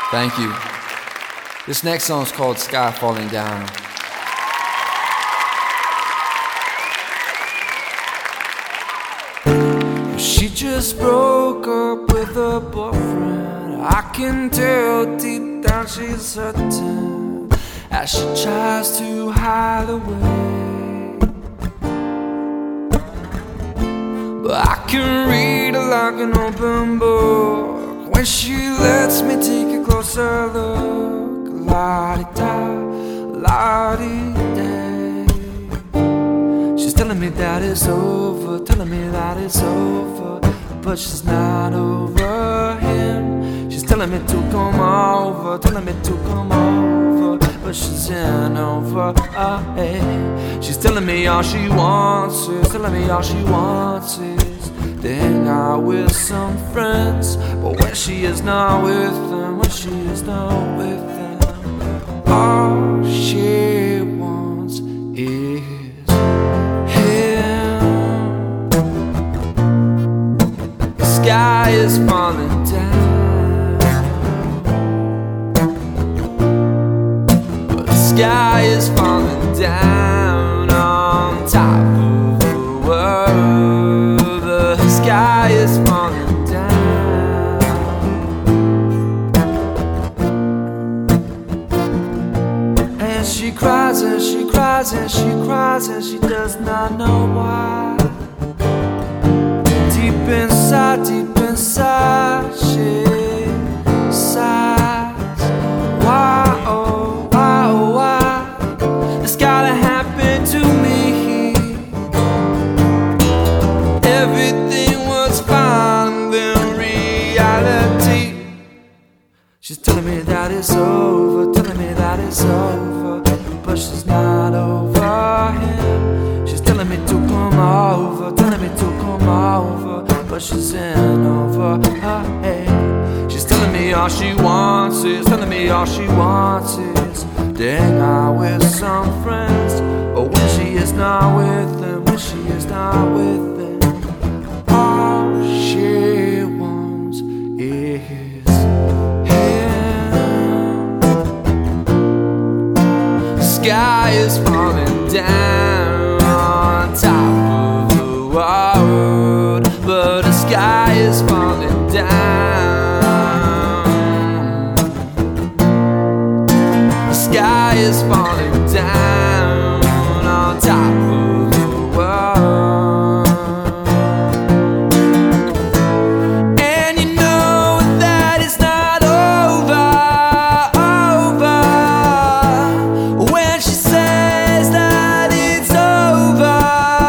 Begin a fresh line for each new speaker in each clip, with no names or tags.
Thank you. This next song is called Sky Falling Down. She just broke up with her boyfriend. I can tell deep down she's hurting as she tries to hide away. But I can read her like an open book when she lets me take a closer look. La-di-da, la-di-day. She's telling me that it's over, telling me that it's over, but she's not over him. She's telling me to come over, telling me to come over, but she's in over hey. She's telling me all she wants is, telling me all she wants is to hang out with some friends. But when she is not with them, when she is not with them, all she wants is him. The sky is falling down, the sky is falling down on top of the world. The sky is falling down, and she cries and she cries and she cries and she does not know why. Deep inside, she sighs. Why, oh, why, oh, why? It's gotta happen to me. Everything was fine, then reality. She's telling me that it's over, telling me that it's over, but she's not over him. She's telling me to come over, telling me to come over, but she's in over her head. She's telling me all she wants is, telling me all she wants is to hang out with some friends. But when she is not with them, when she is not with them, all she wants is him. The sky is falling down on top of the world, but the sky is falling down. The sky is falling down on top of the world. And you know that it's not over when she says that it's over.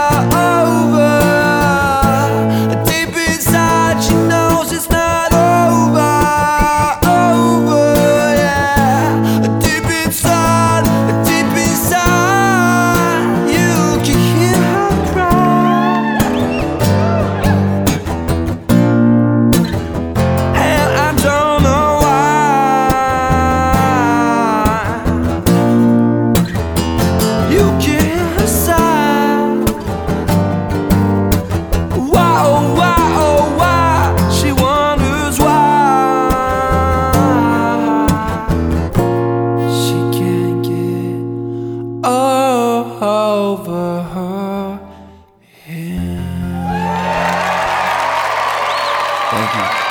Deep inside she knows it's not over, yeah. Deep inside, you can hear her cry. And I don't know why. You can hear her sigh. Why, oh why, oh why? She wonders why she can't get over him. Thank you.